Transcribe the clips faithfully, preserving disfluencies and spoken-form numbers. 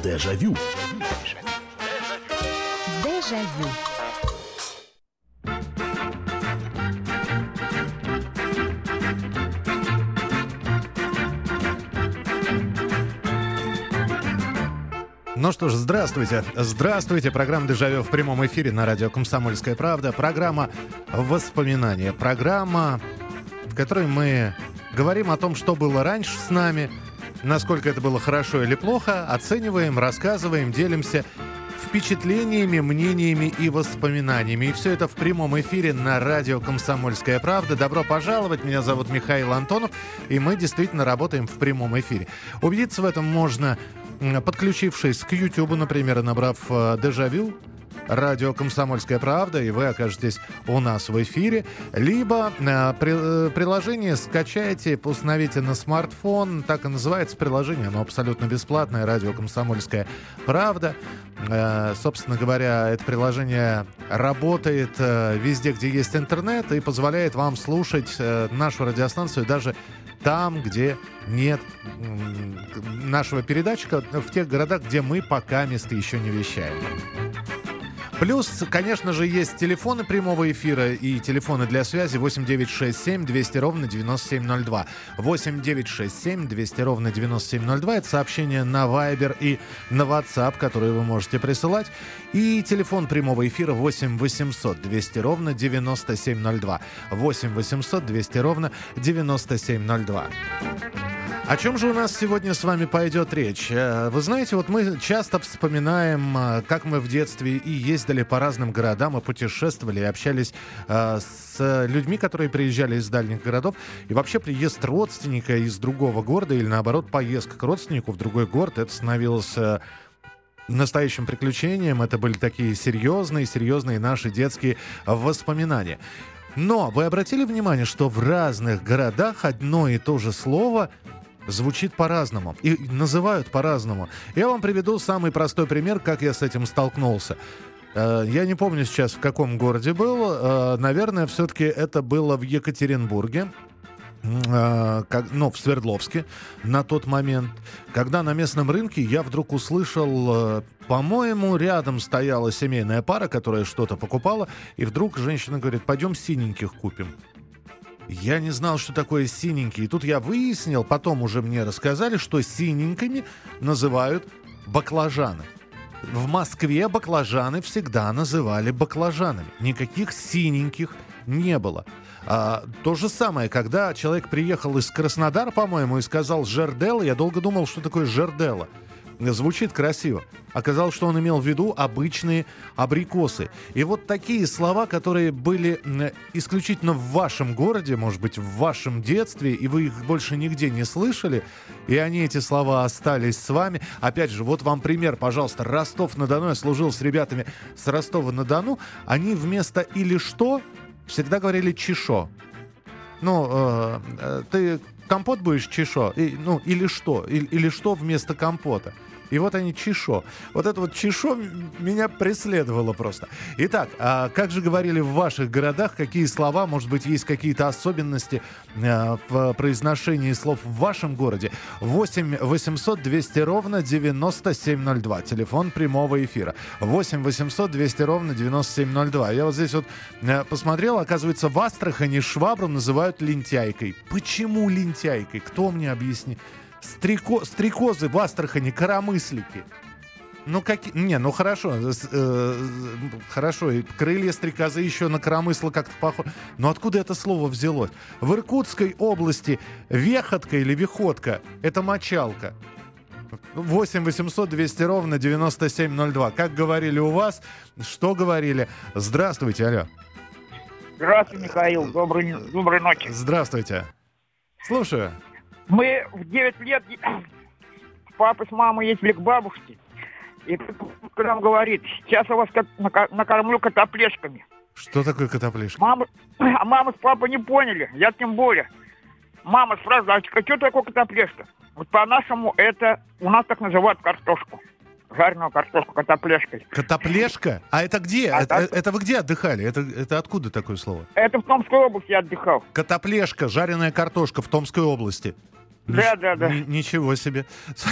Дежавю. Дежавю. Ну что ж, здравствуйте. Здравствуйте. Программа «Дежавю» в прямом эфире на радио «Комсомольская правда». Программа «Воспоминания». Программа, в которой мы говорим о том, что было раньше с нами, насколько это было хорошо или плохо, оцениваем, рассказываем, делимся впечатлениями, мнениями и воспоминаниями. И все это в прямом эфире на радио «Комсомольская правда». Добро пожаловать. Меня зовут Михаил Антонов, и мы действительно работаем в прямом эфире. Убедиться в этом можно, подключившись к YouTube, например, и набрав «Дежавю», радио «Комсомольская правда», и вы окажетесь у нас в эфире. Либо э, при, приложение скачайте, установите на смартфон. Так и называется приложение, оно абсолютно бесплатное, радио «Комсомольская правда». Э, собственно говоря, это приложение работает э, везде, где есть интернет, и позволяет вам слушать э, нашу радиостанцию даже там, где нет м- нашего передатчика, в тех городах, где мы пока места еще не вещаем. Плюс, конечно же, есть телефоны прямого эфира и телефоны для связи восемь девятьсот шестьдесят семь двести ровно девяносто семь ноль два. восемь девятьсот шестьдесят семь двести ровно девяносто семь ноль два. Это сообщение на Viber и на WhatsApp, которые вы можете присылать. И телефон прямого эфира восемь восемьсот двести ровно девяносто семь ноль два. восемь восемьсот двести ровно девяносто семь ноль два. О чем же у нас сегодня с вами пойдет речь? Вы знаете, вот мы часто вспоминаем, как мы в детстве и ездили по разным городам, и путешествовали, и общались э, с людьми, которые приезжали из дальних городов. И вообще приезд родственника из другого города или, наоборот, поездка к родственнику в другой город, это становилось э, настоящим приключением. Это были такие серьезные, серьезные наши детские воспоминания. Но вы обратили внимание, что в разных городах одно и то же слово звучит по-разному и называют по-разному. Я вам приведу самый простой пример, как я с этим столкнулся. Я не помню сейчас, в каком городе был. Наверное, все-таки это было в Екатеринбурге, ну, в Свердловске на тот момент, когда на местном рынке я вдруг услышал, по-моему, рядом стояла семейная пара, которая что-то покупала, и вдруг женщина говорит: пойдем синеньких купим. Я не знал, что такое синенький. И тут я выяснил, потом уже мне рассказали, что синенькими называют баклажаны. В Москве баклажаны всегда называли баклажанами. Никаких синеньких не было. А, то же самое, когда человек приехал из Краснодара, по-моему, и сказал «жерделла», я долго думал, что такое жерделла. Звучит красиво. Оказалось, что он имел в виду обычные абрикосы. И вот такие слова, которые были исключительно в вашем городе, может быть, в вашем детстве, и вы их больше нигде не слышали, и они, эти слова, остались с вами. Опять же, вот вам пример, пожалуйста. Ростов-на-Дону. Я служил с ребятами с Ростова-на-Дону. Они вместо «или что» всегда говорили «чешо». Ну, э, э, ты компот будешь чешо? И, ну, или что? Или, или что вместо компота? И вот они чешо. Вот это вот чешо меня преследовало просто. Итак, а как же говорили в ваших городах? Какие слова? Может быть, есть какие-то особенности а, в произношении слов в вашем городе? восемь восемьсот двести ровно девяносто семь ноль два. Телефон прямого эфира. восемь восемьсот двести ровно девяносто семь ноль два. Я вот здесь вот а, посмотрел. Оказывается, в Астрахани швабру называют лентяйкой. Почему лентяйкой? Кто мне объяснит? Стрико, стрекозы в Астрахани, коромыслики. Ну, какие... Не, ну хорошо. Э, хорошо, и крылья стрекозы еще на коромысло как-то похоже. Но откуда это слово взялось? В Иркутской области вехотка или вехотка — это мочалка. восемь восемьсот двести ровно девяносто семь ноль два. Как говорили у вас? Что говорили? Здравствуйте, алло. Здравствуйте, Михаил. Доброй, доброй ночи. Здравствуйте. Слушаю. Мы в девять лет папа с мамой ездили к бабушке. И к нам говорит: сейчас я вас накормлю котоплешками. Что такое котоплешка? Мама, а мама с папой не поняли, я тем более. Мама спрашивает: а что такое котоплешка? Вот по-нашему это, у нас так называют картошку. Жареную картошку котоплешкой. Котоплешка? А это где? А это, так... это вы где отдыхали? Это, это откуда такое слово? Это в Томской области я отдыхал. Котоплешка, жареная картошка в Томской области. Да, да, да. Н- ничего себе.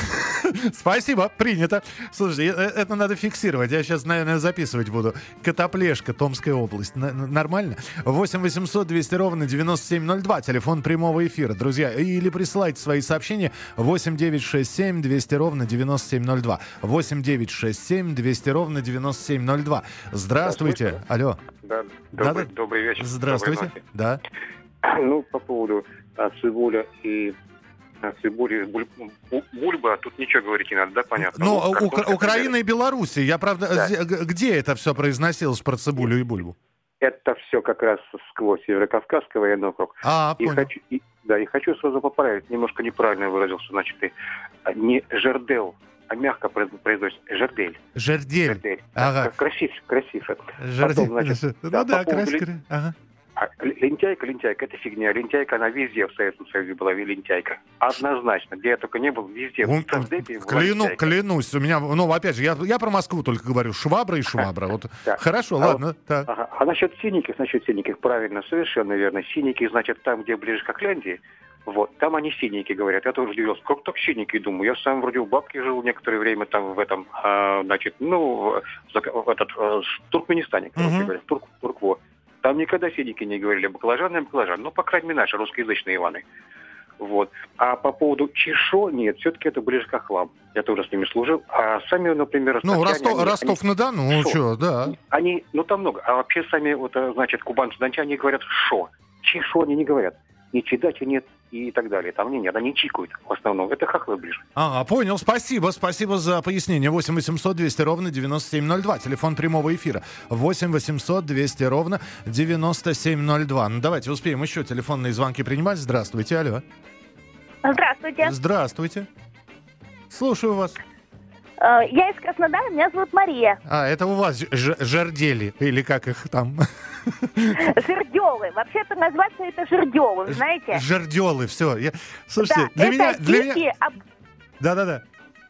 Спасибо, принято. Слушайте, э- это надо фиксировать. Я сейчас, наверное, записывать буду. Котоплешка, Томская область. Н- н- нормально? восемь восемьсот двести ровно девяносто семь ноль два. Телефон прямого эфира, друзья. Или присылайте свои сообщения. восемь девятьсот шестьдесят семь двести ровно девяносто семь ноль два. восемь девятьсот шестьдесят семь двести ровно девяносто семь ноль два. Здравствуйте. Алло. Да, добрый, Да-да. добрый вечер. Здравствуйте. Доброй Да. ночи. Ну, по поводу а, цибуля и а, цибули, буль, бу- бульба, тут ничего говорить не надо, да, понятно? Ну, Ну, Укра- картошка, Украина и Белоруссия. Я, правда, Да. зе- г- где это все произносилось про цибулю и бульбу? Это все как раз сквозь Северокавказский военный округ. А, И понял. хочу, и- да, и хочу сразу поправить, немножко неправильно выразился, значит, и, а, не жердел, а мягко произ- произносится жердель. Жердель. Жердель. Ага. Как красив, красив. Жердель. Потом, значит, Ну да, да, по поводу красиво. ли- Ага. А л- лентяйка, лентяйка, это фигня. Лентяйка, она везде в Советском Союзе была лентяйка. Однозначно. Где я только не был, везде. Он- В Совдепе была Кляну, лентяйка. клянусь, у меня, ну, опять же, я, я про Москву только говорю, швабра и швабра. Вот. Да. Хорошо, А ладно, так. Ага. А насчет синеньких, насчет синеньких, правильно, совершенно верно. Синенькие, значит, там, где ближе к Окляндии, вот, там они синенькие говорят. Я тоже удивился, как так синенькие, думаю. Я сам вроде у бабки жил некоторое время там в этом, а, значит, ну, в, в этот, а, в Туркменистане, короче Мгм. говоря, в Турк, Туркво. Там никогда синенькие не говорили, баклажаны, а баклажан. Ну, по крайней мере, наши русскоязычные Иваны. Вот. А по поводу чешо, нет, все-таки это ближе к хохлам. Я тоже с ними служил. А сами, например, Ну, ростовчане, Ростов, они- Ростов-на-Дону, ну, Шо? что, да. они, они, ну, там много. А вообще сами, вот, э, значит, кубанцы-дончане они говорят «шо». Чешо они не говорят. Ни чедачи нет и так далее. Там не, нет, они чикают в основном. Это хохлы ближе. Ага, понял, спасибо, спасибо за пояснение. восемь восемьсот двести ровно девяносто семь ноль два, телефон прямого эфира. восемь восемьсот двести ровно девяносто семь ноль два. Ну, давайте успеем еще телефонные звонки принимать. Здравствуйте, алло. Здравствуйте. Здравствуйте. Слушаю вас. Э, Я из Краснодара, меня зовут Мария. А, это у вас ж- жердели, или как их там? Жердёвы. Вообще-то назваться это жердёвы, вы знаете? Жерделы, все. Я... Слушайте, Да, для это меня... Для меня... дикие об- Да-да-да.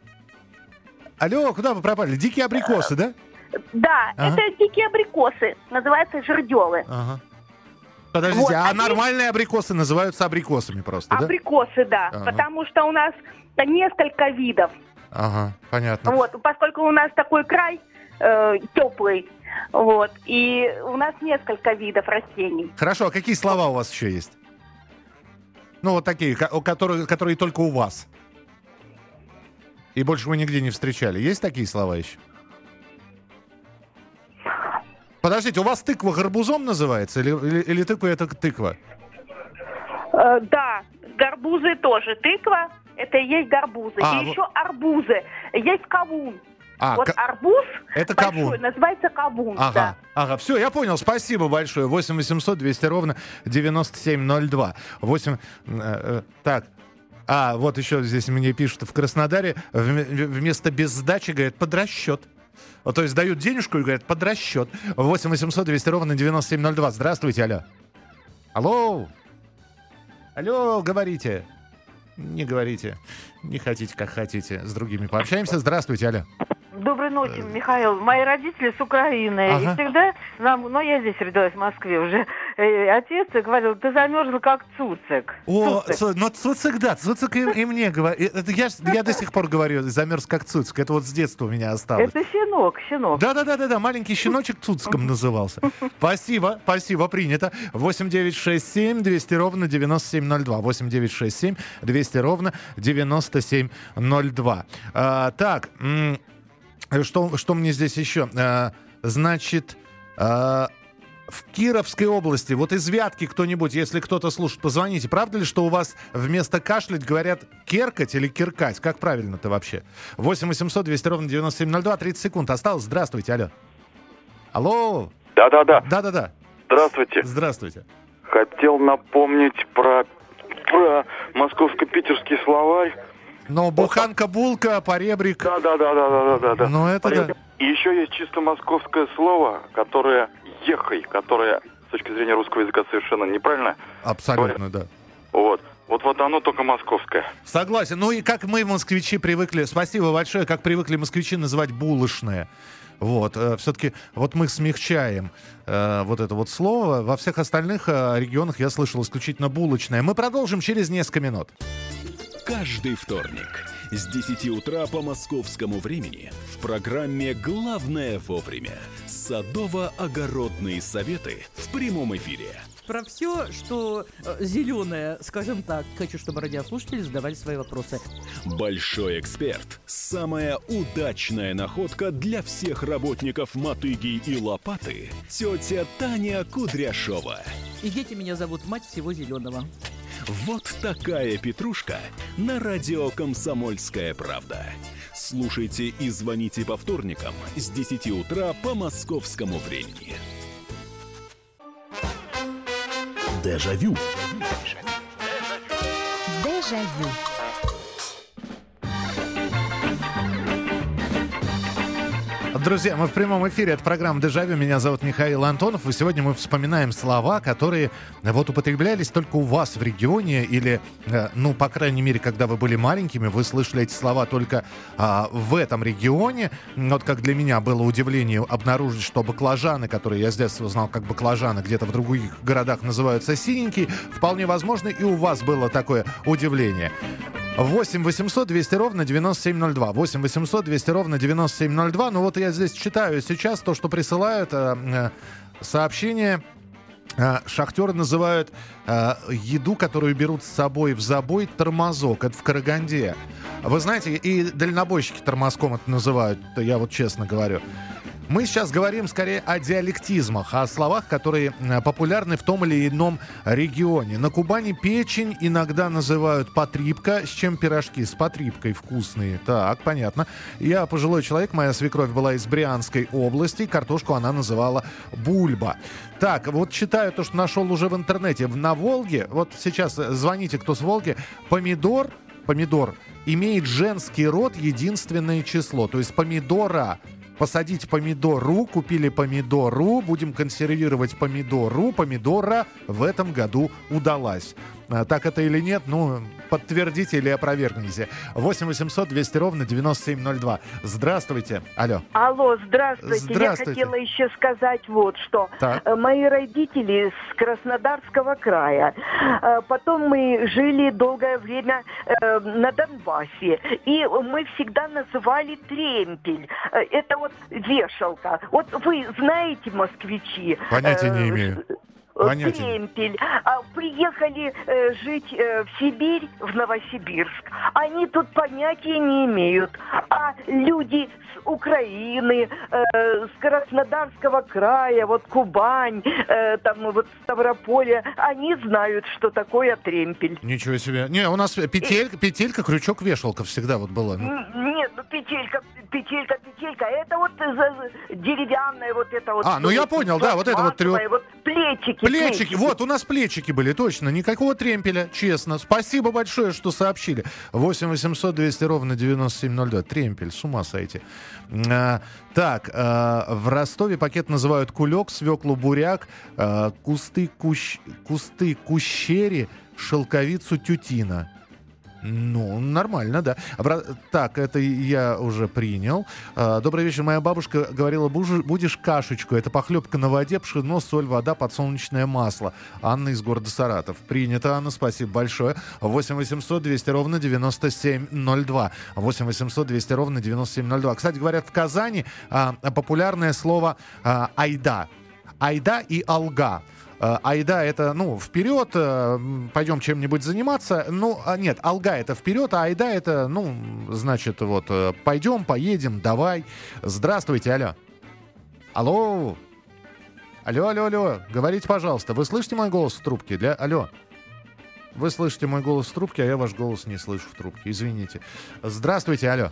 Алло, куда вы пропали? Дикие абрикосы, да? Да, Ага. это дикие абрикосы. Называются жердёвы. Ага. Подождите, Вот, а они- нормальные абрикосы называются абрикосами просто, да? Абрикосы, да. Ага. Потому что у нас несколько видов. Ага, понятно. Вот, поскольку у нас такой край э, теплый, вот, и у нас несколько видов растений. Хорошо, а какие слова у вас еще есть? Ну, вот такие, ко- у которые, которые только у вас. И больше вы нигде не встречали. Есть такие слова еще? Подождите, у вас тыква гарбузом называется? Или, или, или тыква это тыква? Э, да, гарбузы тоже. Тыква – это и есть гарбузы. А, и вот- еще арбузы. Есть кавун. А, вот ка- арбуз это большой кавун. называется кавун. Ага, Да. ага, все, я понял, спасибо большое. восемь восемьсот двести ровно девяносто семь ноль два. восемь, э, э, так, а, вот еще здесь мне пишут в Краснодаре, вме- вместо без сдачи, говорят, под расчет. Вот, то есть дают денежку и говорят, под расчет. восемь восемьсот двести ровно девяносто семь ноль два. Здравствуйте, алло. Алло. Алло, говорите. Не говорите. Не хотите, как хотите. С другими пообщаемся. Здравствуйте, алло. Доброй ночи, Михаил. Мои родители с Украины. Ага. И всегда нам, ну, я здесь родилась в Москве уже, э, отец говорил, ты замерзла как цуцик. О, Цуцик. цу- ну цуцик, да, цуцик и, и мне говорит. Это я, ж- я до сих пор говорю, замерз как цуцик. Это вот с детства у меня осталось. Это щенок, щенок. Да-да-да-да, маленький щеночек цуциком назывался. Спасибо, спасибо, принято. восемь девятьсот шестьдесят семь двести ровно девяносто семь ноль два. восемь девятьсот шестьдесят семь двести ровно девяносто семь ноль два. А, так, м, что, что мне здесь еще? А, значит, а, в Кировской области, вот из Вятки кто-нибудь, если кто-то слушает, позвоните. Правда ли, что у вас вместо кашлять говорят керкать или киркать? Как правильно-то вообще? восемь восемьсот двести ровно девяносто семь ноль два, тридцать секунд осталось. Здравствуйте, алло. Алло. Да-да-да. Да-да-да. Здравствуйте. Здравствуйте. Хотел напомнить про, про московско-питерский словарь. Но буханка-булка, поребрик. Да-да-да-да-да-да. Ну, это да. И еще есть чисто московское слово, которое ехай, которое с точки зрения русского языка совершенно неправильно. Абсолютно, да. Вот. Вот, вот оно только московское. Согласен. Ну и как мы, москвичи, привыкли, спасибо большое, как привыкли москвичи называть булочное. Вот, э, все-таки вот мы смягчаем э, вот это вот слово. Во всех остальных э, регионах я слышал исключительно булочное. Мы продолжим через несколько минут. каждый вторник с десяти утра по московскому времени в программе «Главное вовремя» садово-огородные советы в прямом эфире. Про все, что э, зеленое, скажем так, хочу, чтобы радиослушатели задавали свои вопросы. Большой эксперт. Самая удачная находка для всех работников мотыги и лопаты. Тетя Таня Кудряшова. И дети меня зовут мать всего зеленого. Вот такая петрушка на радио «Комсомольская правда». Слушайте и звоните по вторникам с десяти утра по московскому времени. Дежавю. Дежавю. Друзья, мы в прямом эфире. Это программа «Дежавю». Меня зовут Михаил Антонов. И сегодня мы вспоминаем слова, которые вот употреблялись только у вас в регионе. Или, ну, по крайней мере, когда вы были маленькими, вы слышали эти слова только а, в этом регионе. Вот как для меня было удивление обнаружить, что баклажаны, которые я с детства знал как баклажаны, где-то в других городах называются синенькие. Вполне возможно, и у вас было такое удивление. восемь восемьсот двести ровно девяносто семь ноль два. восемь восемьсот двести ровно девяносто семь ноль два. Ну вот я здесь читаю сейчас то, что присылают э, э, сообщения. Э, шахтеры называют э, еду, которую берут с собой в забой, тормозок. Это в Караганде. Вы знаете, и дальнобойщики тормозком это называют, я вот честно говорю. Мы сейчас говорим скорее о диалектизмах, о словах, которые популярны в том или ином регионе. На Кубани печень иногда называют потрибка, с чем пирожки с потрибкой вкусные. Так, понятно. Я пожилой человек, моя свекровь была из Брянской области, картошку она называла бульба. Так, вот читаю то, что нашел уже в интернете. На Волге, вот сейчас звоните, кто с Волги, помидор, помидор имеет женский род, единственное число, то есть помидора. Посадить помидору, купили помидору, будем консервировать помидору, помидора в этом году удалась. Так это или нет, ну, подтвердите или опровергните. восемь восемьсот двести ровно девяносто семь ноль два. Здравствуйте. Алло. Алло, здравствуйте. Здравствуйте. Я хотела еще сказать вот что. Так. Мои родители с Краснодарского края. Потом мы жили долгое время на Донбассе. И мы всегда называли тремпель. Это вот вешалка. Вот вы знаете, москвичи? Понятия не имею. Понятия. Тремпель. А, приехали э, жить э, в Сибирь, в Новосибирск. Они тут понятия не имеют. А люди с Украины, э, с Краснодарского края, вот Кубань, э, там вот Ставрополье, они знают, что такое тремпель. Ничего себе. Не, у нас петелька, петелька, крючок, вешалка всегда вот была. Нет, ну петелька, петелька, петелька. Это вот деревянная вот это вот. А, ну я понял, да, вот это вот трё... вот плечики. Плечики, плечики, вот у нас плечики были, точно, никакого тремпеля, честно. Спасибо большое, что сообщили. восемь восемьсот двести ровно девяносто семь ноль два. Тремпель, с ума сойти. А, так, а, в Ростове пакет называют кулек, свеклу буряк, а, кусты, кущ, кусты кущери, шелковицу тютина. Ну, нормально, да. Так, это я уже принял. Добрый вечер. Моя бабушка говорила, будешь кашечку. Это похлебка на воде, пшено, соль, вода, подсолнечное масло. Анна из города Саратов. Принято, Анна, спасибо большое. восемь восемьсот двести ровно девяносто семь ноль два. восемь восемьсот двести ровно девяносто семь ноль два. Кстати, говорят, в Казани а, популярное слово а, айда. Айда и алга. Айда это, ну, вперед, пойдем чем-нибудь заниматься. Ну, нет, алга это вперед, а айда это, ну, значит, вот, пойдем, поедем, давай. Здравствуйте, алло. Алло. Алло, алло, алло. Говорите, пожалуйста, вы слышите мой голос в трубке? Для... Алло. Вы слышите мой голос в трубке, а я ваш голос не слышу в трубке. Извините. Здравствуйте, алло.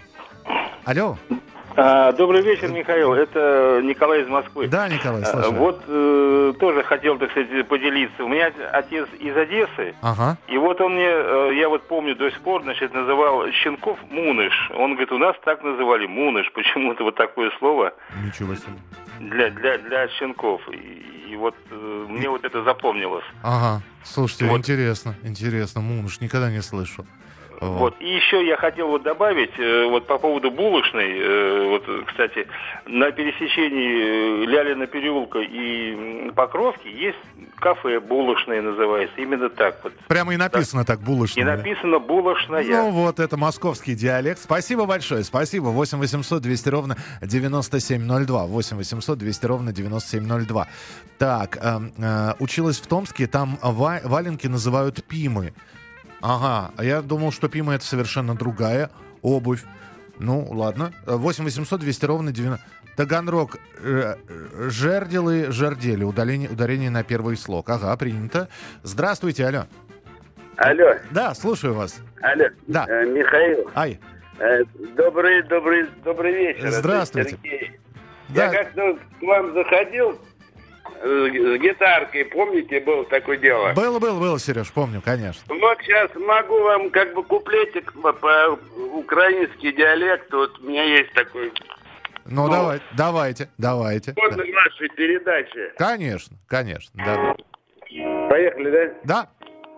Алло. А, добрый вечер, Михаил. Это Николай из Москвы. Да, Николай, слушаю. А, вот э, тоже хотел, так сказать, поделиться. У меня отец из Одессы. Ага. И вот он мне, э, я вот помню до сих пор, значит, называл щенков Муныш. Он говорит, у нас так называли Муныш. Почему-то вот такое слово. Ничего себе. Для, для, для щенков. И, и вот э, мне вот это запомнилось. Ага. Слушайте, вот. интересно, интересно. Муныш, никогда не слышал. Вот. вот. И еще я хотел вот добавить, вот по поводу булочной, вот, кстати, на пересечении Лялина переулка и Покровки есть кафе булочное называется, именно так вот. Прямо и написано да. так, булочная. И написано булочная. Ну вот, это московский диалект. Спасибо большое, спасибо. восемь восемьсот двести ровно девяносто семь ноль два. восемь восемьсот двести ровно девяносто семь ноль два. Так, э, э, училась в Томске, там ва- валенки называют пимы. Ага, а я думал, что пима это совершенно другая обувь. Ну, ладно. восемь восемьсот двести ровно девяносто... Таганрог, э, жерделы, жердели. Ударение, ударение на первый слог. Ага, принято. Здравствуйте, алло. Алло. Да, слушаю вас. Алло. Да. Э, Михаил. Ай. Э, добрый, добрый, добрый вечер. Здравствуйте. Да. Я как-то к вам заходил с гитаркой, помните, было такое дело? Было, было, было, Сереж, помню, конечно. Вот сейчас могу вам как бы куплетик по-украински диалект, вот у меня есть такой. Ну, ну давай, давайте, давайте. Можно да. вашей передачи? Конечно, конечно, давай. Поехали, да? Да.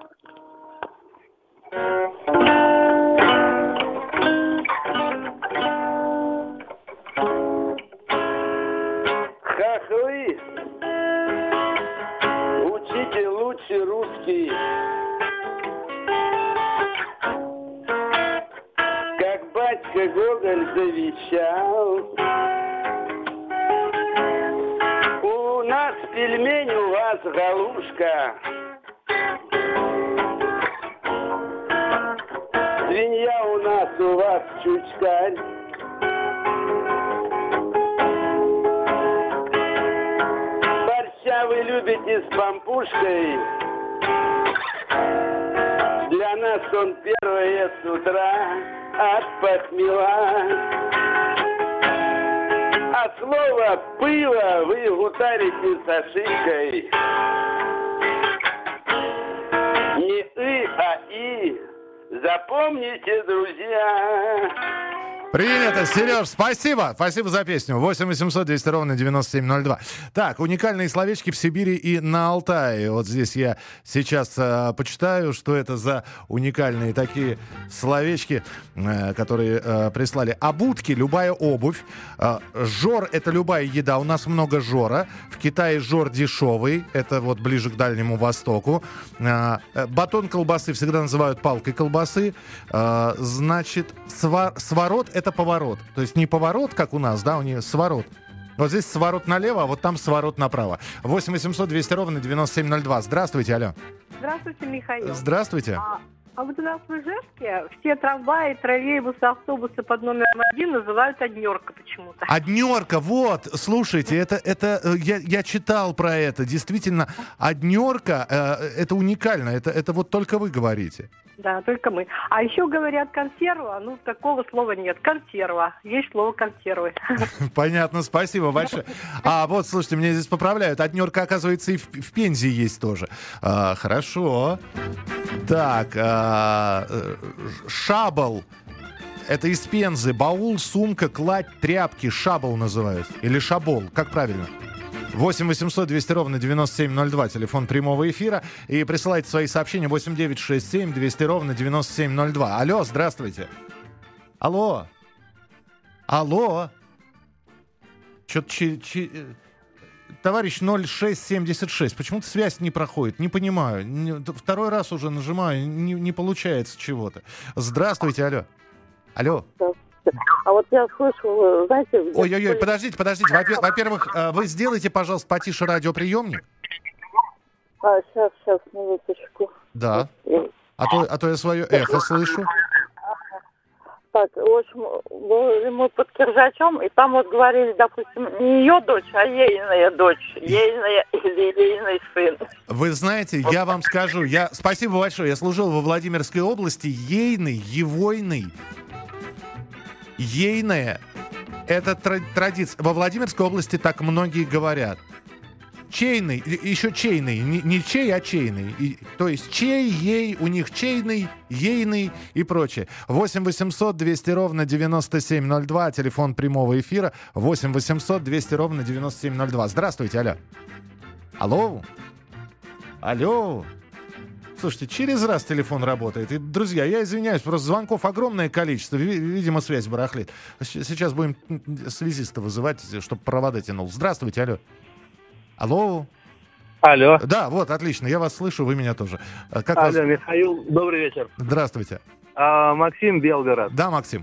Хохлы, учите лучше русский. Как батька Гоголь завещал. У нас пельмень, у вас галушка. Свинья у нас, у вас чучкарь. Борща вы любите с пампушкой. Для нас он первое с утра от похмела. А слово «пыло» вы гутарите с ошибкой. Не «и», а «и». Запомните, друзья. Принято, Сереж, спасибо. Спасибо за песню. восемь восемьсот двести ровно девяносто семь ноль два. Так, уникальные словечки в Сибири и на Алтае. Вот здесь я сейчас э, почитаю, что это за уникальные такие словечки, э, которые э, прислали. Обутки, любая обувь. Э, жор — это любая еда. У нас много жора. В Китае жор дешевый. Это вот ближе к Дальнему Востоку. Э, батон колбасы всегда называют палкой колбасы. Э, значит, свар, сворот — это поворот. То есть не поворот, как у нас, да, у них сворот. Вот здесь сворот налево, а вот там сворот направо. восемь восемьсот двести ровно девяносто семь ноль два. Здравствуйте, алло. Здравствуйте, Михаил. Здравствуйте. А, а вот у нас в Ижевске все трамваи, троллейбусы, автобусы под номером один называют «однерка» почему-то. Однерка, вот, слушайте, это, это я, я читал про это. Действительно, однерка, э, это уникально, это, это вот только вы говорите. Да, только мы. А еще говорят консерва, ну, такого слова нет. Консерва. Есть слово консервы. Понятно, спасибо большое. А вот, слушайте, мне здесь поправляют. Однерка, оказывается, и в, в Пензе есть тоже. А, хорошо. Так, а, шабл. Это из Пензы. Баул, сумка, кладь, тряпки. Шабл называют. Или шабол. Как правильно? восемь восемьсот двести ровно девяносто семь ноль два, телефон прямого эфира. И присылайте свои сообщения восемь девятьсот шестьдесят семь двести ровно девяносто семь ноль два. Алло, здравствуйте. Алло. Алло. Что-то... Чи, чи... Товарищ ноль шесть семьдесят шесть. Почему-то связь не проходит. Не понимаю. Не... Второй раз уже нажимаю. Не, не получается чего-то. Здравствуйте, алло. Алло. А вот я слышу, знаете... Ой-ой-ой, подождите, подождите. Во-первых, вы сделайте, пожалуйста, потише радиоприемник. А, сейчас, сейчас, минуточку. Да. А то, а то я свое эхо слышу. Так, в общем, были мы под Киржачом, и там вот говорили, допустим, не ее дочь, а ейная дочь. Ейная или ейный сын. Вы знаете, я вам скажу, я... Спасибо большое, я служил во Владимирской области. Ейный, евойный. Ейная — это тр- традиция. Во Владимирской области так многие говорят. Чейный, еще чейный, не, не чей, а чейный. И, то есть чей, ей, у них чейный, ейный и прочее. восемь восемьсот двести ровно девяносто семь ноль два, телефон прямого эфира. восемь восемьсот двести ровно девяносто семь ноль два. Здравствуйте, алло. Алло. Алло. Слушайте, через раз телефон работает. И, друзья, я извиняюсь, просто звонков огромное количество. Видимо, связь барахлит. Сейчас будем связиста вызывать, чтобы провода тянул. Здравствуйте, алло. Алло. Алло. Да, вот, отлично, я вас слышу, вы меня тоже. Как алло, вас... Михаил, добрый вечер. Здравствуйте. А, Максим, Белгород. Да, Максим.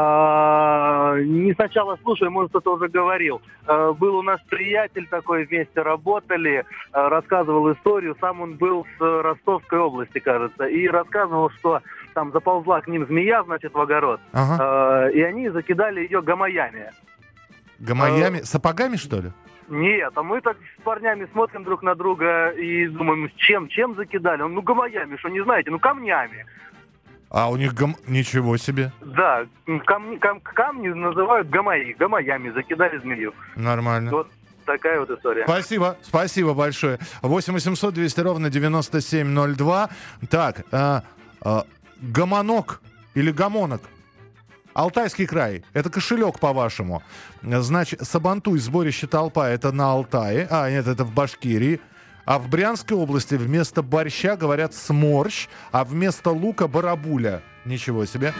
А, не сначала слушаю, может, кто-то уже говорил. А, был у нас приятель такой, вместе работали, а, рассказывал историю. Сам он был с Ростовской области, кажется, и рассказывал, что там заползла к ним змея, значит, в огород, ага. а, и они закидали ее гамаями. Гамаями? А, Сапогами, что ли? Нет, а мы так с парнями смотрим друг на друга и думаем, чем, чем закидали? Он, ну, гамаями, что не знаете, ну, камнями. А у них гам... Ничего себе. Да, камни, кам, камни называют гамаи, гамаями, закидали змею. Нормально. Вот такая вот история. Спасибо, спасибо большое. восемь восемьсот двести ровно девяносто семь ноль два. Так, а, а, гомонок или гомонок? Алтайский край. Это кошелек, по-вашему. Значит, Сабантуй, сборище толпа, это на Алтае. А, нет, это в Башкирии. А в Брянской области вместо борща говорят сморщ, а вместо лука барабуля. Ничего себе.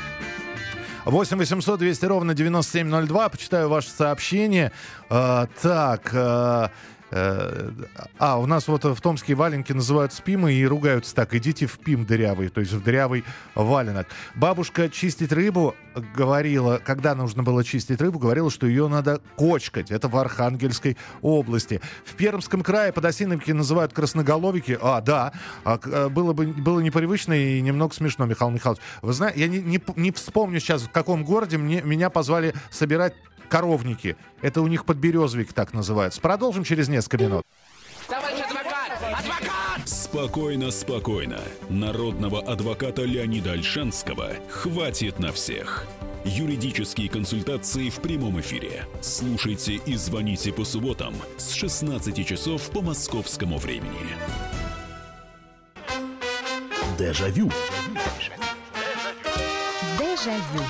восемь восемьсот двести ровно девяносто семь ноль два. Почитаю ваше сообщение. А, так... А... А, у нас вот в Томске валенки называют спимы и ругаются так: идите в пим дырявый, то есть в дырявый валенок. Бабушка чистить рыбу говорила, когда нужно было чистить рыбу, говорила, что ее надо кочкать. Это в Архангельской области. В Пермском крае подосиновики называют красноголовики. А, да, было бы было непривычно и немного смешно, Михаил Михайлович. Вы знаете, я не, не, не вспомню сейчас, в каком городе мне, меня позвали собирать коровники. Это у них подберезовик так называется. Продолжим через несколько минут. Товарищ адвокат! Адвокат! Спокойно, спокойно. Народного адвоката Леонида Ольшанского хватит на всех. Юридические консультации в прямом эфире. Слушайте и звоните по субботам с шестнадцати часов по московскому времени. Дежавю. Дежавю.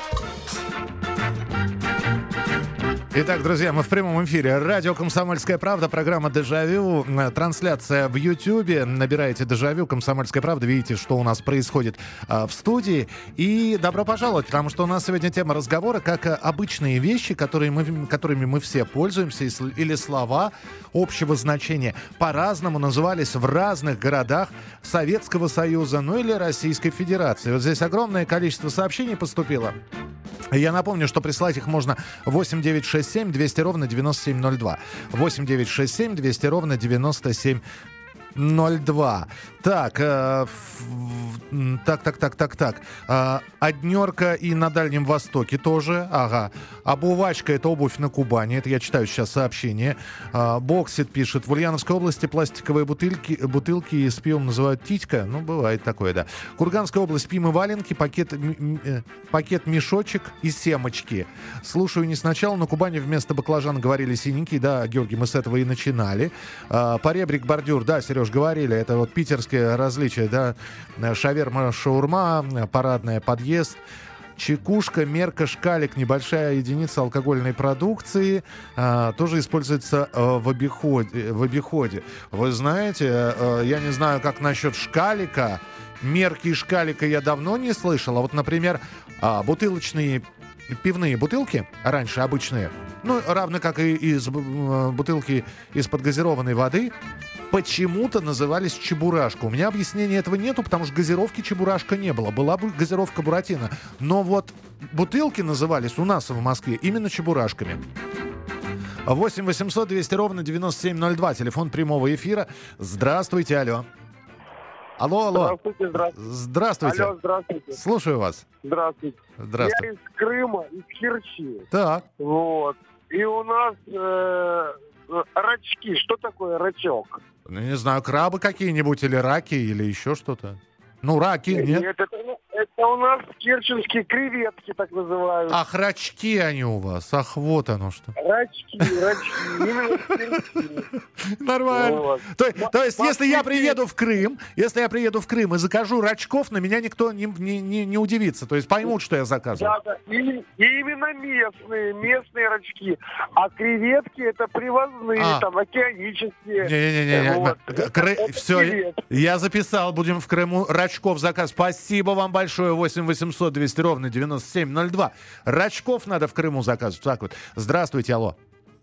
Итак, друзья, мы в прямом эфире. Радио «Комсомольская правда», программа «Дежавю», трансляция в Ютьюбе. Набираете «Дежавю», «Комсомольская правда», видите, что у нас происходит а, в студии. И добро пожаловать, потому что у нас сегодня тема разговора, как обычные вещи, которые мы, которыми мы все пользуемся, или слова общего значения, по-разному назывались в разных городах Советского Союза, ну или Российской Федерации. Вот здесь огромное количество сообщений поступило. Я напомню, что прислать их можно восемь девятьсот шестьдесят семь двести ровно девяносто семь ноль два. восемь девятьсот шестьдесят семь двести ровно девяносто семь ноль два. Так, э, ф, так, так, так, так, так. Э, однерка и на Дальнем Востоке тоже. Ага. Обувачка — это обувь на Кубани. Это я читаю сейчас сообщение. Э, Боксит пишет: в Ульяновской области пластиковые бутылки, бутылки с пивом называют титька. Ну, бывает такое, да. Курганская область — пим и валенки, пакет, м, м, пакет мешочек и семечки. Слушаю не сначала, на Кубани вместо баклажан говорили синенький. Да, Георгий, мы с этого и начинали. Э, поребрик, бордюр, да, Сереж, говорили. Это вот питерские различия, да. Шаверма, шаурма, парадная, подъезд. Чекушка, мерка, шкалик, небольшая единица алкогольной продукции, а, тоже используется а, в, обиходе, в обиходе. Вы знаете, а, я не знаю, как насчет шкалика. Мерки и шкалика я давно не слышал. А вот, например, а, бутылочные пивные бутылки, раньше обычные, ну, равно как и из бутылки из-под газированной воды, почему-то назывались чебурашка. У меня объяснения этого нету, потому что газировки чебурашка не было. Была бы газировка Буратино. Но вот бутылки назывались у нас в Москве именно чебурашками. восемь восемьсот двести ровно девяносто семь ноль два. Телефон прямого эфира. Здравствуйте, алло. Алло, алло. Здравствуйте, здравствуйте. Здравствуйте. Алло, здравствуйте. Слушаю вас. Здравствуйте. Здравствуйте. Я из Крыма, из Керчи. Так. Вот. И у нас э, рачки. Что такое рачок? Ну, не знаю, крабы какие-нибудь или раки, или еще что-то. Ну, раки, нет? Нет, это, ну, Это у нас керченские креветки, так называют. Ах, рачки они у вас. Ах, вот оно что. Рачки, рачки. Нормально. Вот. То, то есть, если я приеду в Крым, если я приеду в Крым и закажу рачков, на меня никто не, не, не, не удивится. То есть поймут, что я заказываю. Да, да. И, и именно местные, местные рачки. А креветки это привозные, А. там, океанические. Не-не-не, Вот. Кры... Это все, креветки. я записал, будем в Крыму рачков заказ. Спасибо вам большое. восемь восемьсот двести ровно девяносто семь ноль два. Рачков надо в Крыму заказывать. Так вот. Здравствуйте, алло.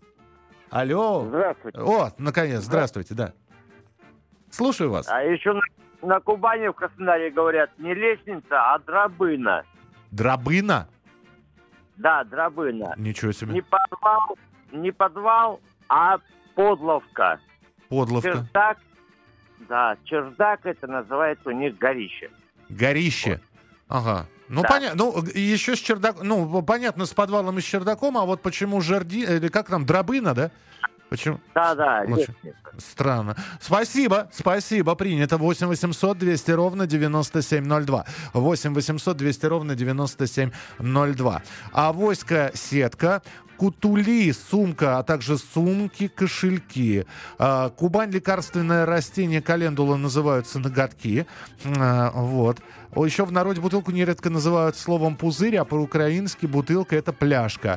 Алло. Здравствуйте. О, наконец, здравствуйте, да. Слушаю вас. А еще на, на Кубани, в Краснодаре говорят, не лестница, а драбына. Драбына? Да, драбына. Ничего себе. Не подвал, не подвал, а подловка. Подловка. Чердак, да, чердак это называется у них горище. Горище. Ага. Ну, Да. понятно. Ну, еще с чердаком. Ну, понятно, с подвалом и с чердаком, а вот почему жерди... Или как там, драбына, да? Почему? Да, да. Вот странно. Спасибо, спасибо, принято. восемь восемьсот двести ровно девяносто семь ноль два. восемь восемьсот двести ровно девяносто семь ноль два. Авоська, сетка, кутули, сумка, а также сумки, кошельки. А, Кубань, лекарственное растение, календула называются ноготки. А, вот. Еще в народе бутылку нередко называют словом пузырь, а по-украински бутылка — это пляшка.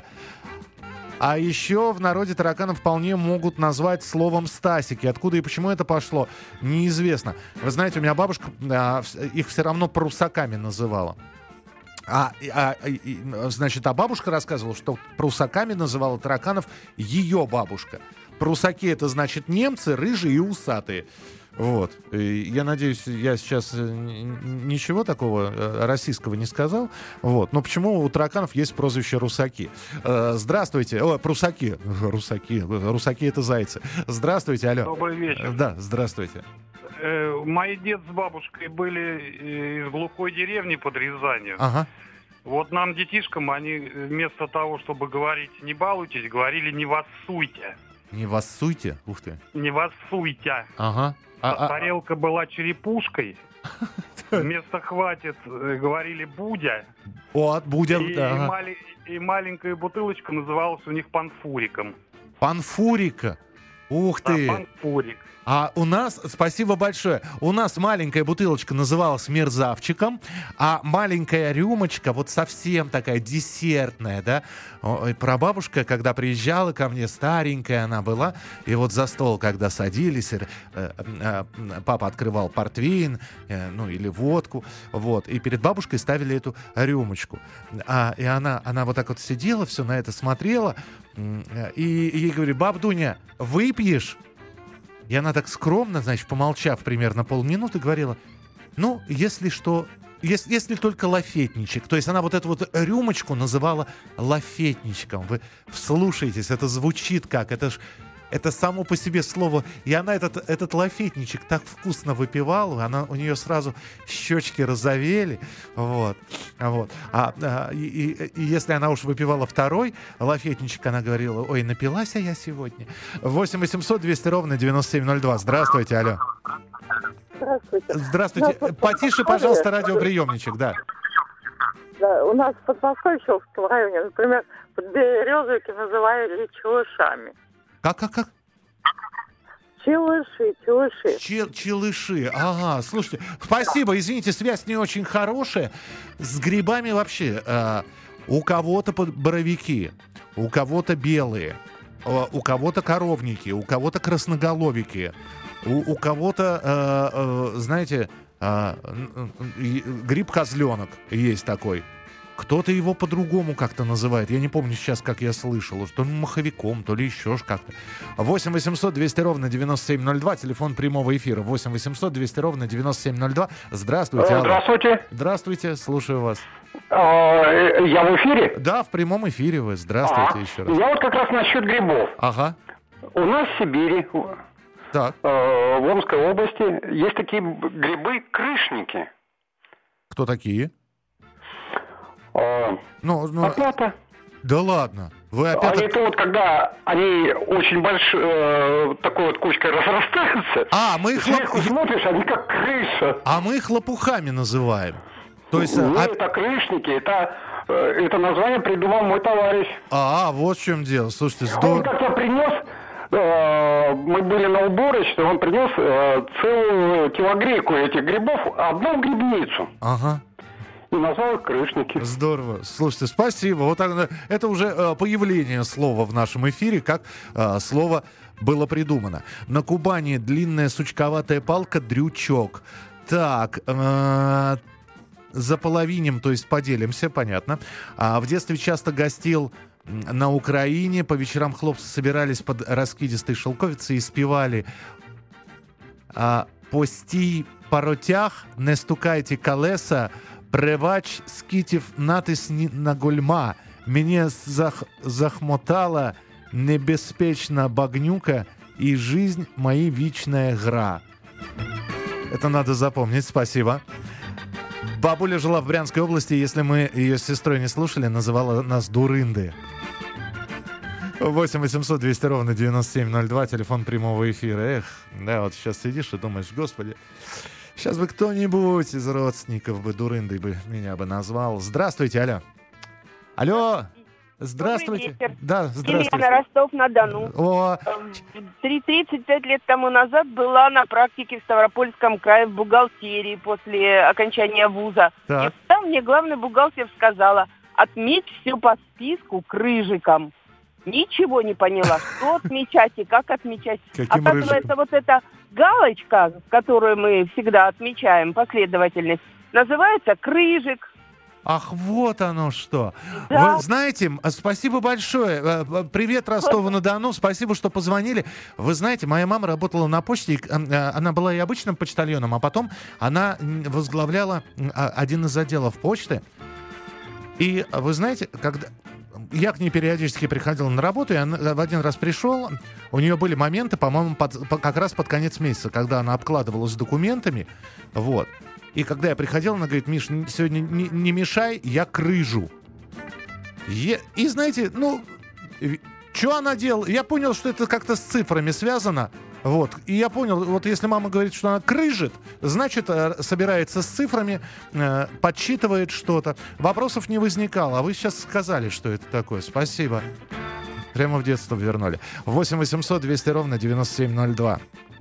А еще в народе тараканов вполне могут назвать словом стасики. Откуда и почему это пошло, неизвестно. Вы знаете, у меня бабушка а, их все равно прусаками называла. А, а, и, значит, а бабушка рассказывала, что прусаками называла тараканов ее бабушка. Прусаки — это значит немцы, рыжие и усатые. Вот. И я надеюсь, я сейчас ничего такого российского не сказал. Вот. Но почему у тараканов есть прозвище русаки? Здравствуйте. О, прусаки. Русаки. Русаки — это зайцы. Здравствуйте, алло. Добрый вечер. Да, здравствуйте. Э, мои дед с бабушкой были из глухой деревни под Рязанью. Ага. Вот нам, детишкам, они вместо того, чтобы говорить «не балуйтесь», говорили «не воссуйте». Не воссуйте? Ух ты. Не воссуйте. Ага. А, а, Тарелка была черепушкой. Вместо «хватит» говорили «будя». О, будя. И, Да. и, мали- и маленькая бутылочка называлась у них панфуриком. Панфурика. Ух ты. Да, панфурик. А у нас, спасибо большое, у нас маленькая бутылочка называлась мерзавчиком, а маленькая рюмочка, вот совсем такая десертная, да, Ой, прабабушка, когда приезжала ко мне, старенькая она была, и вот за стол, когда садились, э, э, папа открывал портвейн, э, ну, или водку, вот, и перед бабушкой ставили эту рюмочку, а, и она, она вот так вот сидела, все на это смотрела, э, и ей говорю: баб Дуня, выпьешь? И она так скромно, значит, помолчав примерно полминуты, говорила: ну, если что, если, если только лафетничек. То есть она вот эту вот рюмочку называла лафетничком. Вы вслушайтесь, это звучит как, это ж, это само по себе слово. И она этот, этот лафетничек так вкусно выпивала, она, у нее сразу щечки розовели. Вот. Вот. А, а, и, и, и если она уж выпивала второй лафетничек, она говорила: ой, напилась я сегодня. восемь восемьсот двести ровно девяносто семь ноль два. Здравствуйте, алло. Здравствуйте. Здравствуйте. Потише, пожалуйста, радиоприемничек, да. Да, у нас в Подмосковье, в Щелковском районе, например, березовики называли челышами. Как, как, как? Челыши, челыши. Чел, челыши, ага, слушайте, спасибо, извините, связь не очень хорошая. С грибами вообще э, у кого-то боровики, у кого-то белые, э, у кого-то коровники, у кого-то красноголовики, у, у кого-то, э, э, знаете, э, э, гриб-козленок есть такой. Кто-то его по-другому как-то называет. Я не помню сейчас, как я слышал. То ли маховиком, то ли еще как-то. восемь восемьсот двести ровно девяносто семь ноль два. Телефон прямого эфира. восемь восемьсот двести ровно девяносто семь ноль два. Здравствуйте. Алло. Здравствуйте. Здравствуйте, слушаю вас. А, я в эфире? Да, в прямом эфире вы. Здравствуйте а, еще раз. Я вот как раз насчет грибов. Ага. У нас в Сибири, так. э, в Омской области, есть такие грибы-крышники. Кто такие? А, ну, ну... Оплата. Да ладно. Вы опять... Они то вот, когда они очень большие, э, такой вот кучкой разрастаются, а, мы их сверху лоп... смотришь, они как крыша. А мы их лопухами называем. То есть... Нет, а... это крышники, это, это название придумал мой товарищ. А, вот в чем дело. Слушайте, Он здорово. как-то принес, э, мы были на уборочной, он принес э, целую телогрейку этих грибов, одну грибницу. Ага. И назвал их крышники. Здорово. Слушайте, спасибо. Вот так, это уже э, появление слова в нашем эфире, как э, слово было придумано. На Кубани длинная сучковатая палка дрючок. Так, э, за половинем, то есть поделимся, понятно. А в детстве часто гостил на Украине. По вечерам хлопцы собирались под раскидистой шелковицей и спевали а, «Постій по ротях, не стукайте колеса, превач скитів натисні на гульма, мене зах, захмотала небезпечна багнюка и жизнь моя вечная гра». Это надо запомнить, спасибо. Бабуля жила в Брянской области, если мы ее с сестрой не слушали, называла нас дурынды. восемь восемьсот двести ровно девяносто семь ноль два, телефон прямого эфира. Эх, да, вот сейчас сидишь и думаешь, господи, сейчас бы кто-нибудь из родственников бы дурындой бы меня бы назвал. Здравствуйте, алло. Алло. Здравствуйте. Да, здравствуйте. Елена, Ростов-на-Дону. О. тридцать пять лет тому назад была на практике в Ставропольском крае в бухгалтерии после окончания вуза. Так. И там мне главный бухгалтер сказала: отметь все по списку крыжиком. Ничего не поняла, что отмечать и как отмечать. Каким Оказывается, рыжиком? вот эта галочка, которую мы всегда отмечаем, последовательность, называется крыжик. Ах, вот оно что. Да. Вы знаете, спасибо большое. Привет Ростову-на-Дону. Спасибо, что позвонили. Вы знаете, моя мама работала на почте. И она была и обычным почтальоном, а потом она возглавляла один из отделов почты. И вы знаете, когда... Я к ней периодически приходил на работу, и она в один раз пришел. У нее были моменты, по-моему, под, по, как раз под конец месяца, когда она обкладывалась документами. Вот. И когда я приходил, она говорит: Миш, сегодня не, не мешай, я крыжу. Е... И знаете, ну, что она делала? Я понял, что это как-то с цифрами связано. Вот. И я понял, вот если мама говорит, что она крыжит, значит, собирается с цифрами, э, подсчитывает что-то. Вопросов не возникало. А вы сейчас сказали, что это такое. Спасибо. Прямо в детство вернули. восемь восемьсот двести ровно девяносто семь ноль два.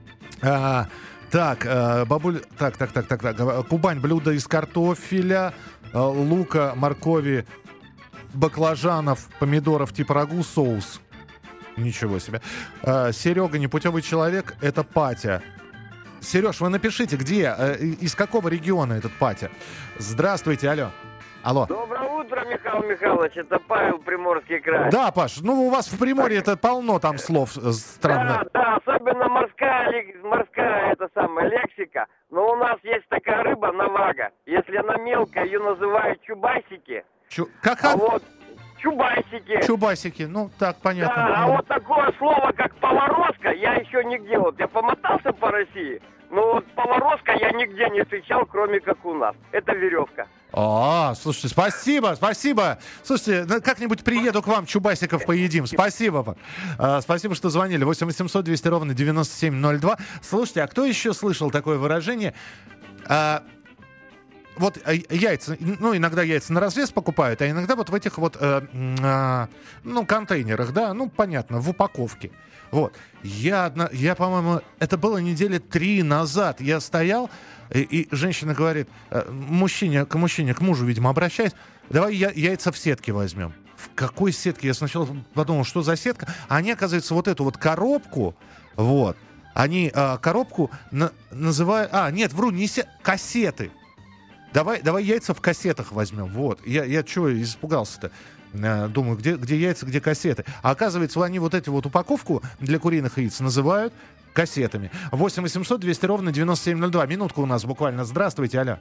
А, так, э, бабуль... Так, так, так, так, так. Кубань. Блюдо из картофеля, э, лука, моркови, баклажанов, помидоров типа рагу, соус. Ничего себе. Э, Серега, непутевый человек, это Патя. Сереж, вы напишите, где, э, из какого региона этот Патя. Здравствуйте, алло. Алло. Доброе утро, Михаил Михайлович, это Павел, Приморский край. Да, Паш, ну у вас в Приморье это полно там слов странных. Да, да, особенно морская, морская это самая лексика. Но у нас есть такая рыба, навага. Если она мелкая, ее называют чубасики. Чу... Как? А вот чубасики. Чубасики, ну так, понятно. Да, а вот такое слово, как поворозка, я еще нигде, вот я помотался по России, но вот поворозка я нигде не встречал, кроме как у нас. Это веревка. А, слушайте, спасибо, спасибо. Слушайте, ну, как-нибудь приеду к вам, чубасиков поедим. Спасибо. А, спасибо, что звонили. восемь восемьсот двести ровно девяносто семь ноль два. Слушайте, а кто еще слышал такое выражение? А, вот яйца, ну, иногда яйца на развес покупают, а иногда вот в этих вот, э, э, ну, контейнерах, да, ну, понятно, в упаковке. Вот. Я, одна, я, по-моему, это было недели три назад. Я стоял, и, и женщина говорит, э, мужчине, к мужчине, к мужу, видимо, обращаясь, давай я, яйца в сетке возьмем. В какой сетке? Я сначала подумал, что за сетка? А они, оказывается, вот эту вот коробку, вот, они э, коробку на, называют... А, нет, вру, не се... кассеты. Давай, давай яйца в кассетах возьмем. Вот. Я, я чего испугался-то? Думаю, где, где яйца, где кассеты. А оказывается, они вот эту вот упаковку для куриных яиц называют кассетами. восемь восемьсот двести ровно девяносто семь ноль два. Минутка у нас буквально. Здравствуйте, алло.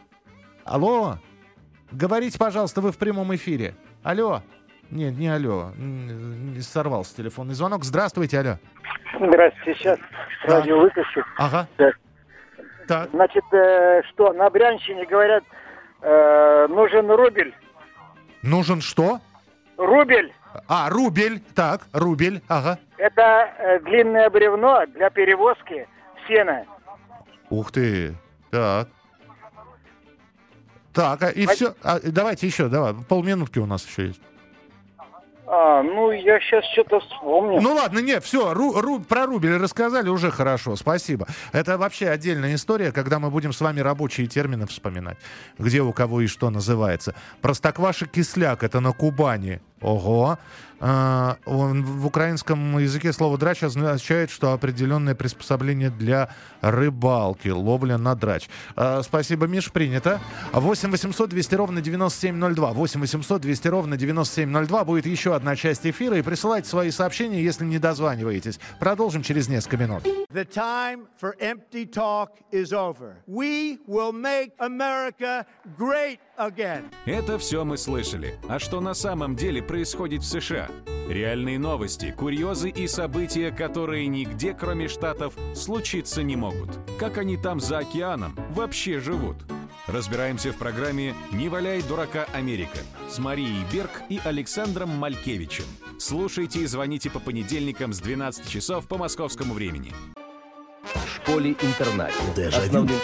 Алло. Говорите, пожалуйста, вы в прямом эфире. Алло. Нет, не алло. Сорвался телефонный звонок. Здравствуйте, алло. Здравствуйте. Сейчас радио выключу. Ага. Да. Так. Значит, э, что, на Брянщине говорят, э, нужен рубль. Нужен что? Рубль. А, рубль. Так, рубль. Ага. Это э, длинное бревно для перевозки сена. Ух ты. Так. Так, а, и все. А, давайте еще, давай, полминутки у нас еще есть. А, ну, я сейчас что-то вспомню. Ну ладно, нет, все, ру, ру, про рубль рассказали, уже хорошо, спасибо. Это вообще отдельная история, когда мы будем с вами рабочие термины вспоминать, где у кого и что называется. Простокваша-кисляк, это на Кубани. Ого. А, в украинском языке слово драч означает, что определенное приспособление для рыбалки, ловля на драч. А, спасибо, Миш, принято. восемь восемьсот двести ровно девяносто семь ноль два. восемь восемьсот двести ровно девяносто семь ноль два. Будет еще одна часть эфира. И присылайте свои сообщения, если не дозваниваетесь. Продолжим через несколько минут. The time for empty talk is over. We will make America great again. Это все мы слышали. А что на самом деле происходит в США? Реальные новости, курьезы и события, которые нигде, кроме Штатов, случиться не могут. Как они там за океаном вообще живут? Разбираемся в программе «Не валяй дурака, Америка» с Марией Берг и Александром Малькевичем. Слушайте и звоните по понедельникам с двенадцати часов по московскому времени. В школе-интернате. Дежавю. Основные...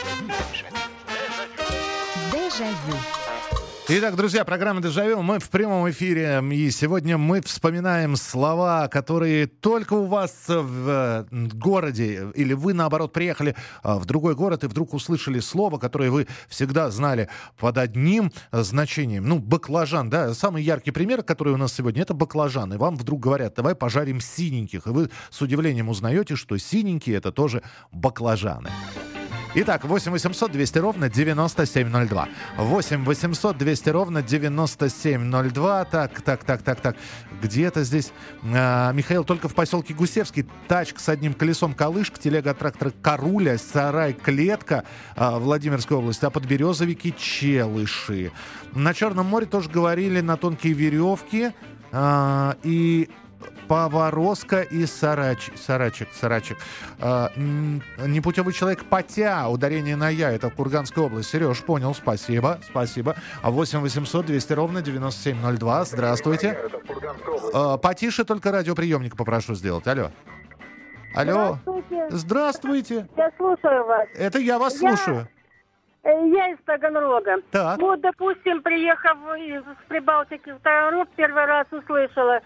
Дежавю. Итак, друзья, программа «Дежавю». Мы в прямом эфире. И сегодня мы вспоминаем слова, которые только у вас в городе, или вы, наоборот, приехали в другой город и вдруг услышали слово, которое вы всегда знали под одним значением. Ну, баклажан, да, самый яркий пример, который у нас сегодня, это баклажан. И вам вдруг говорят, давай пожарим синеньких. И вы с удивлением узнаете, что синенькие — это тоже баклажаны. Итак, восемь восемьсот двести ровно девяносто семь ноль два. восемь восемьсот двести ровно девяносто семь ноль два. Так, так, так, так, так. Где-то здесь, а, Михаил, только в поселке Гусевский тачка с одним колесом колышка, телега от трактора Каруля, сарай Клетка, а, Владимирская область, а подберезовики Челыши. На Черном море тоже говорили на тонкие веревки а, и... Поворозка и сарач, сарачек, сарачек. А, непутевый человек Потя, ударение на я, это в Курганской области. Сереж, понял, спасибо, спасибо. восемь восемьсот двести ровно девяносто семь ноль два. Здравствуйте. А, потише только радиоприемник попрошу сделать. Алло. Алло. Здравствуйте. Здравствуйте. Я слушаю вас. Это я вас я... слушаю. Я из Таганрога. Так. Вот, допустим, приехав из Прибалтики в Таганрог, первый раз услышала: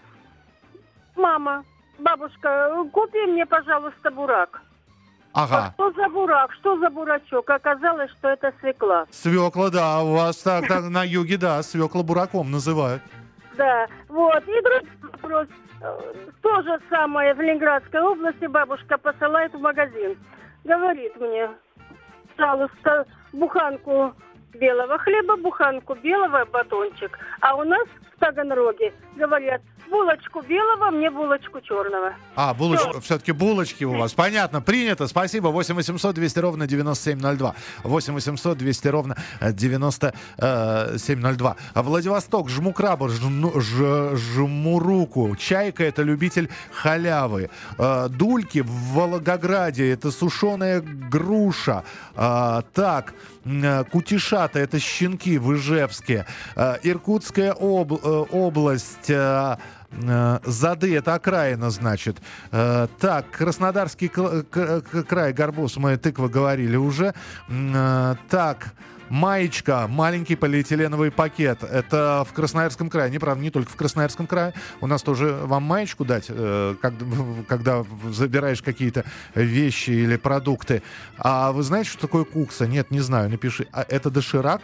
мама, бабушка, купи мне, пожалуйста, бурак. Ага. А что за бурак? Что за бурачок? Оказалось, что это свекла. Свекла, да, у вас так, так на юге, да, свекла бураком называют. Да, вот. И другой вопрос. То же самое в Ленинградской области бабушка посылает в магазин. Говорит мне, пожалуйста, буханку белого хлеба, буханку белого, батончик. А у нас в Таганроге говорят: булочку белого, мне булочку черного. А, булочку, все-таки булочки у вас. Понятно, принято, спасибо. восемь восемьсот двести ровно девяносто семь ноль два. восемь восемьсот двести ровно девяносто семь ноль два. Владивосток, жму краба, жму, ж, жму руку. Чайка — это любитель халявы. Дульки в Волгограде — это сушеная груша. Так, кутишата — это щенки в Ижевске. Иркутская об, область... Зады — это окраина, значит. Э, так, Краснодарский к- к- к- край, Горбуз, мы тыква говорили уже. Э, так, маечка, маленький полиэтиленовый пакет. Это в Красноярском крае. Неправда, не только в Красноярском крае. У нас тоже вам маечку дать, э, когда, когда забираешь какие-то вещи или продукты. А вы знаете, что такое кукса? Нет, не знаю, напиши. А это доширак?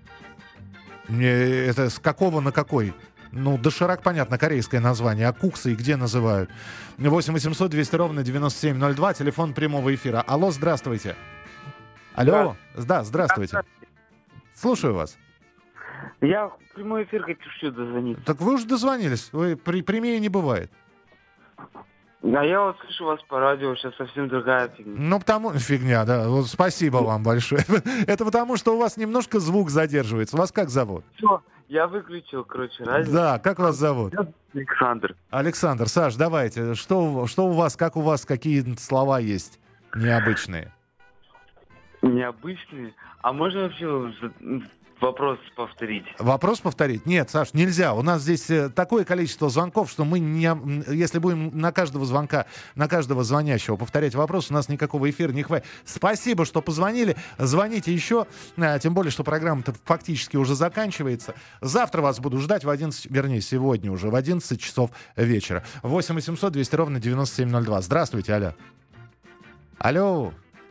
Это с какого на какой? Ну, доширак, понятно, корейское название. А куксы и где называют? восемь восемьсот двести ровно девяносто семь ноль два. Телефон прямого эфира. Алло, здравствуйте. Алло. Да, здравствуйте. Слушаю вас. Я в прямой эфир хочу дозвониться. Так вы уже дозвонились. Вы при, прямее не бывает. Да, я вот слышу вас по радио, сейчас совсем другая фигня. Ну, потому... Фигня, да. Вот спасибо вам большое. Это потому, что у вас немножко звук задерживается. Вас как зовут? Все, я выключил, короче, радио. Да, как вас зовут? Александр. Александр, Саш, давайте. Что, что у вас, как у вас, какие слова есть необычные? Необычные? А можно вообще вопрос повторить. Вопрос повторить? Нет, Саш, нельзя. У нас здесь э, такое количество звонков, что мы не, если будем на каждого звонка, на каждого звонящего повторять вопрос, у нас никакого эфира не хватит. Спасибо, что позвонили. Звоните еще, э, тем более, что программа-то фактически уже заканчивается. Завтра вас буду ждать в одиннадцать, вернее, сегодня уже в одиннадцать часов вечера. восемь восемьсот двести ровно девяносто семь ноль два. Здравствуйте, алло. Алло.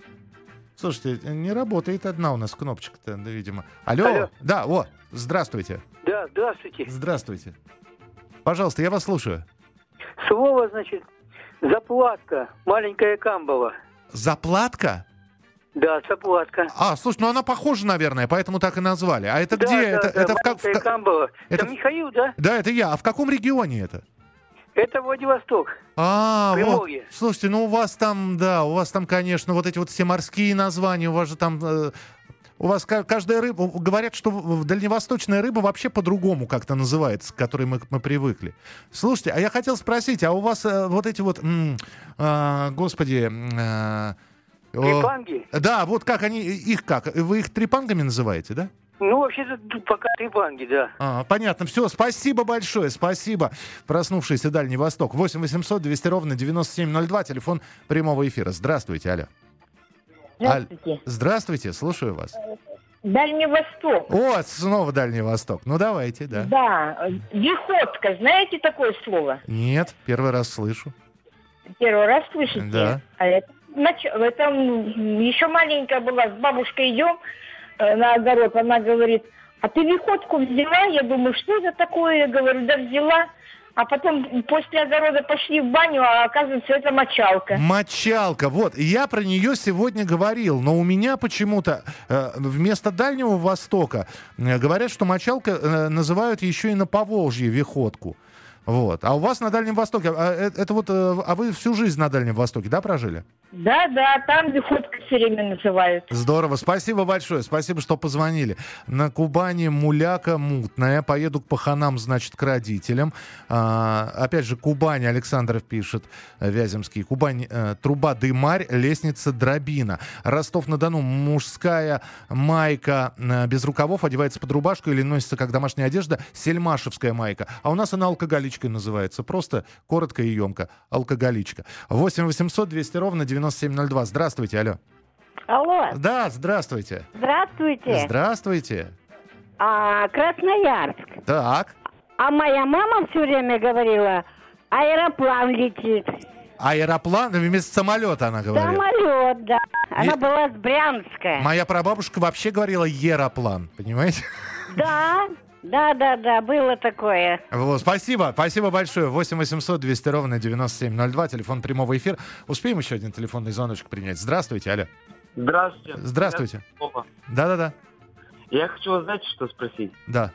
Слушайте, не работает одна у нас кнопочка-то, да, видимо. Алло. Алло. Да, о, здравствуйте. Да, здравствуйте. Здравствуйте. Пожалуйста, я вас слушаю. Слово, значит, заплатка, маленькая камбала. Заплатка? Да, заплатка. А, слушай, ну она похожа, наверное, поэтому так и назвали. А это да, где? Да, это, да, это в как? Маленькая камбала. Это... это Михаил, да? Да, это я. А в каком регионе это? Это Владивосток. А, Приморье. вот. Слушайте, ну у вас там, да, у вас там, конечно, вот эти вот все морские названия, у вас же там, э, у вас каждая рыба, говорят, что дальневосточная рыба вообще по-другому как-то называется, к которой мы, мы привыкли. Слушайте, а я хотел спросить, а у вас э, вот эти вот, м, э, господи... Э, трепанги? Э, да, вот как они, их как, вы их трепангами называете, да? Ну, вообще-то пока трепанги, да. А, понятно. Все, спасибо большое, спасибо. Проснувшийся Дальний Восток. восемь восемьсот двести ровно девяносто семь ноль два, телефон прямого эфира. Здравствуйте, алло. Здравствуйте. Аль... Здравствуйте, слушаю вас. Дальний Восток. О, снова Дальний Восток. Ну, давайте, да. Да, виходка, знаете такое слово? Нет, первый раз слышу. Первый раз слышите? Да. А это, это еще маленькая была, с бабушкой идем на огород, она говорит, а ты виходку взяла? Я думаю, что это такое? Я говорю, да взяла. А потом после огорода пошли в баню, а оказывается, это мочалка. Мочалка, вот. Я про нее сегодня говорил, но у меня почему-то э, вместо Дальнего Востока э, говорят, что мочалка э, называют еще и на Поволжье виходку. Вот. А у вас на Дальнем Востоке, а, это, это вот, а вы всю жизнь на Дальнем Востоке, да, прожили? Да, да, там виходка все время называют. Здорово, спасибо большое, спасибо, что позвонили. На Кубани муляка мутная, поеду к паханам, значит, к родителям. А, опять же, Кубань, Александров пишет, Вяземский, Кубань, э, труба дымарь, лестница дробина. Ростов-на-Дону, мужская майка э, без рукавов, одевается под рубашку или носится как домашняя одежда, сельмашевская майка. А у нас она алкоголичкой называется, просто коротко и емко, алкоголичка. восемь восемьсот двести ровно девяносто семь ноль два. Здравствуйте, алло. Алло. Да, здравствуйте. Здравствуйте. Здравствуйте. А, Красноярск. Так. А моя мама все время говорила, аэроплан летит. Аэроплан? Вместо самолета она говорила. Самолет, да. Она И... была с Брянска. Моя прабабушка вообще говорила ероплан, понимаете? Да. Да, да, да, было такое. Вот, спасибо, спасибо большое. восемь восемьсот двести ровно девяносто семь ноль два, телефон прямого эфира. Успеем еще один телефонный звоночек принять. Здравствуйте, алло. Здравствуйте. Здравствуйте. Да-да-да. Я хочу вас, знаете, что спросить? Да.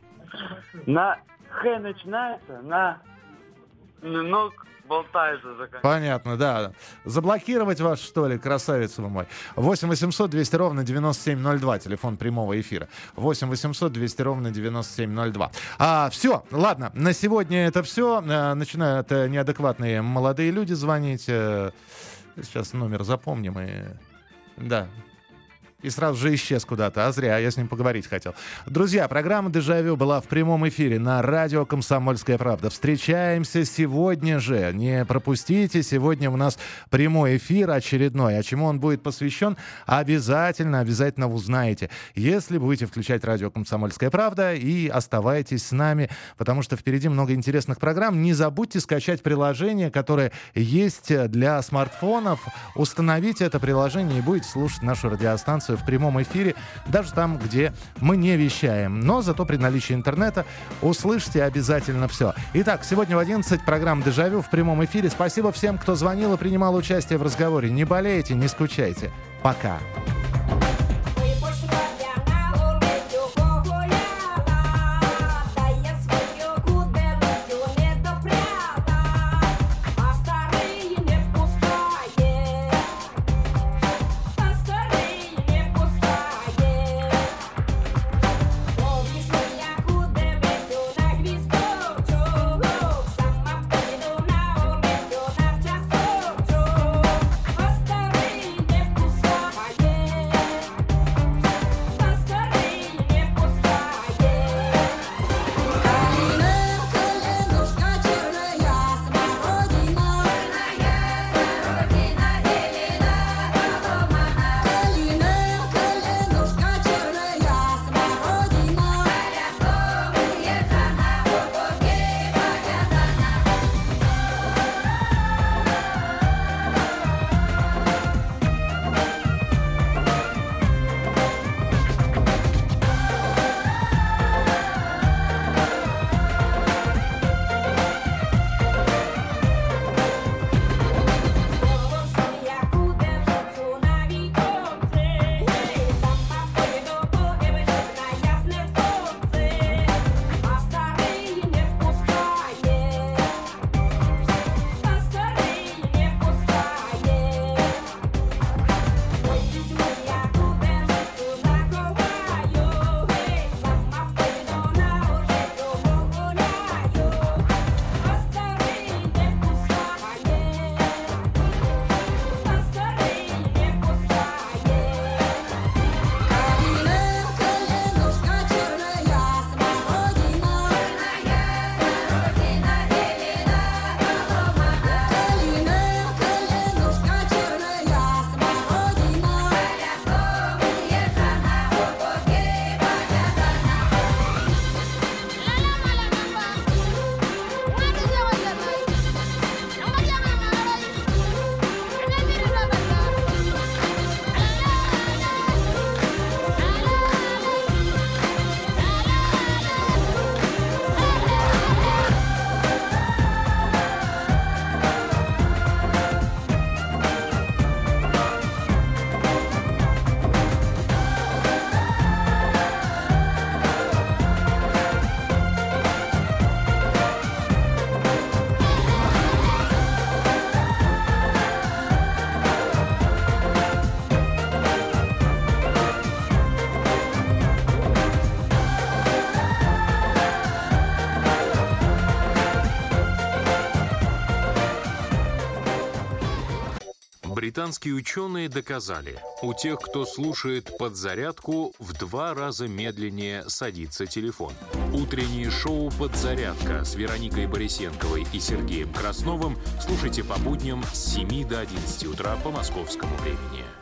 На Х начинается, на ног болтается. Понятно, да. Заблокировать вас, что ли, красавица вы мой. восемь восемьсот двести ровно девяносто семь ноль два, телефон прямого эфира. восемь восемьсот двести ровно девяносто семь ноль два. А, все, ладно, на сегодня это все. А, начинают а, неадекватные молодые люди звонить. А, сейчас номер запомним и... Да. И сразу же исчез куда-то, а зря, я с ним поговорить хотел. Друзья, программа «Дежавю» была в прямом эфире на радио «Комсомольская правда». Встречаемся сегодня же, не пропустите, сегодня у нас прямой эфир очередной. А чему он будет посвящен, обязательно, обязательно узнаете, если будете включать радио «Комсомольская правда» и оставайтесь с нами, потому что впереди много интересных программ. Не забудьте скачать приложение, которое есть для смартфонов. Установите это приложение и будете слушать нашу радиостанцию в прямом эфире, даже там, где мы не вещаем. Но зато при наличии интернета услышите обязательно все. Итак, сегодня в одиннадцать программа «Дежавю» в прямом эфире. Спасибо всем, кто звонил и принимал участие в разговоре. Не болейте, не скучайте. Пока. Старый не пускай. Британские ученые доказали, у тех, кто слушает подзарядку, в два раза медленнее садится телефон. Утреннее шоу «Подзарядка» с Вероникой Борисенковой и Сергеем Красновым слушайте по будням с семи до одиннадцати утра по московскому времени.